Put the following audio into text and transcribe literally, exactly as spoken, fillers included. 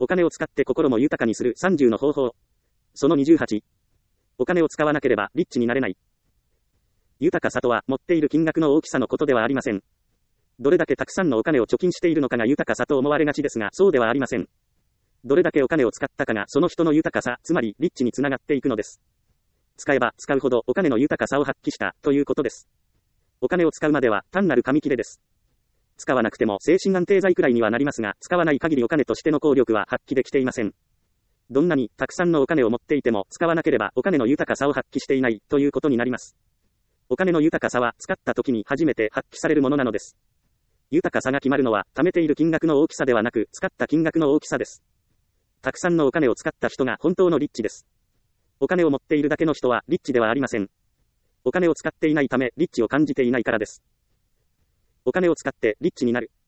お金を使って心も豊かにするさんじゅうの方法。そのにじゅうはち。お金を使わなければリッチになれない。豊かさとは持っている金額の大きさのことではありません。どれだけたくさんのお金を貯金しているのかが豊かさと思われがちですが、そうではありません。どれだけお金を使ったかがその人の豊かさ、つまりリッチにつながっていくのです。使えば使うほどお金の豊かさを発揮したということです。お金を使うまでは単なる紙切れです。使わなくても精神安定剤くらいにはなりますが、使わない限りお金としての効力は発揮できていません。どんなにたくさんのお金を持っていても使わなければお金の豊かさを発揮していないということになります。お金の豊かさは使った時に初めて発揮されるものなのです。豊かさが決まるのは貯めている金額の大きさではなく使った金額の大きさです。たくさんのお金を使った人が本当のリッチです。お金を持っているだけの人はリッチではありません。お金を使っていないためリッチを感じていないからです。お金を使ってリッチになる。